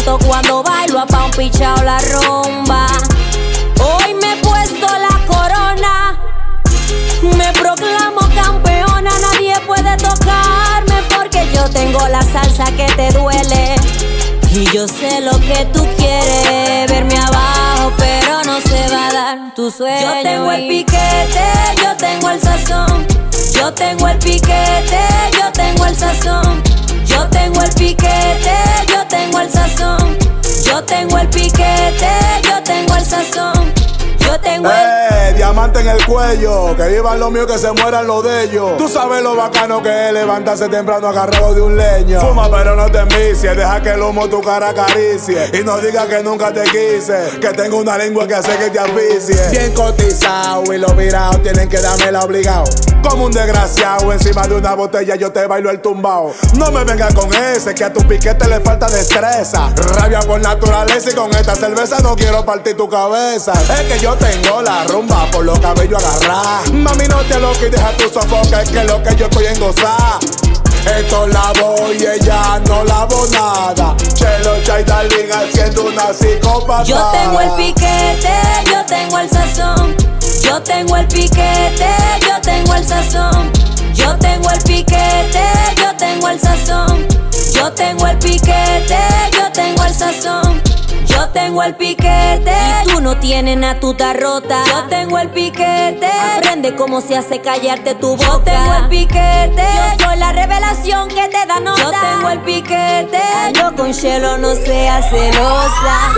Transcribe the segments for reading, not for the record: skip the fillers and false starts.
siento cuando bailo a pa' un pichao la rumba. Hoy me he puesto la corona, me proclamo campeona. Nadie puede tocarme porque yo tengo la salsa que te duele. Y yo sé lo que tú quieres, verme abajo, pero no se va a dar tu sueño. Yo tengo el piquete, yo tengo el sazón. Yo tengo el piquete, yo tengo el sazón. Yo tengo el piquete, yo tengo el sazón. Yo tengo el piquete, yo tengo el sazón. Yo tengo el diamante en el cuello, que vivan los míos, que se mueran los de ellos. Tú sabes lo bacano que es levantarse temprano agarrado de un leño. Fuma pero no te envicies, deja que el humo tu cara acaricie. Y no digas que nunca te quise, que tengo una lengua que hace que te asfixie. Bien cotizado y los virados tienen que dármela obligado. Como un desgraciado encima de una botella yo te bailo el tumbao. No me vengas con ese, que a tu piquete le falta destreza. Rabia por naturaleza y con esta cerveza no quiero partir tu cabeza. Es que yo tengo la rumba por los cabellos agarrar. Mami, no te lo y deja tu sofoque, que lo que yo estoy en gozar. Esto lavo y ella no lavo nada. Chelo, Chay, Darling haciendo una psicópata. Yo tengo el piquete, yo tengo el sazón. Yo tengo el piquete, yo tengo el sazón. Yo tengo el piquete, yo tengo el sazón. Yo tengo el piquete, yo tengo el sazón. Yo tengo el piquete y tú no tienes nada, tú estás rota. Yo tengo el piquete, aprende cómo se hace callarte tu boca. Yo tengo el piquete, yo soy la revelación que te da nota. Yo tengo el piquete, yo con Chelo no seas celosa.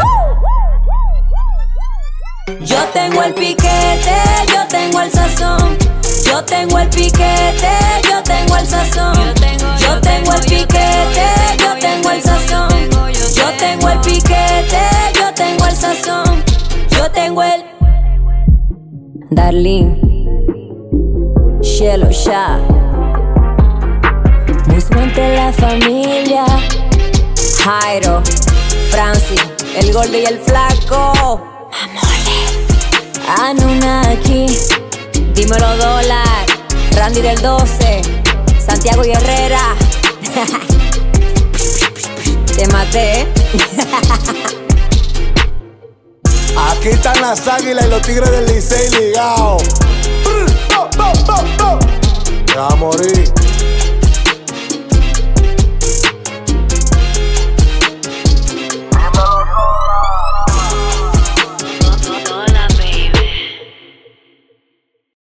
Yo tengo el piquete, yo tengo el sazón. Yo tengo el piquete, yo tengo el sazón. Yo tengo el piquete, yo tengo el sazón. Yo tengo el piquete, yo tengo el sazón. Yo tengo el Darling, Chelo Sha, Musmente la familia, Jairo, Francis, el gordo y el flaco, Anunnaki, dímelo Dólar, Randy del 12, Santiago y Herrera. Te maté, Aquí están las águilas y los tigres del Licey ligados. Te va a morir.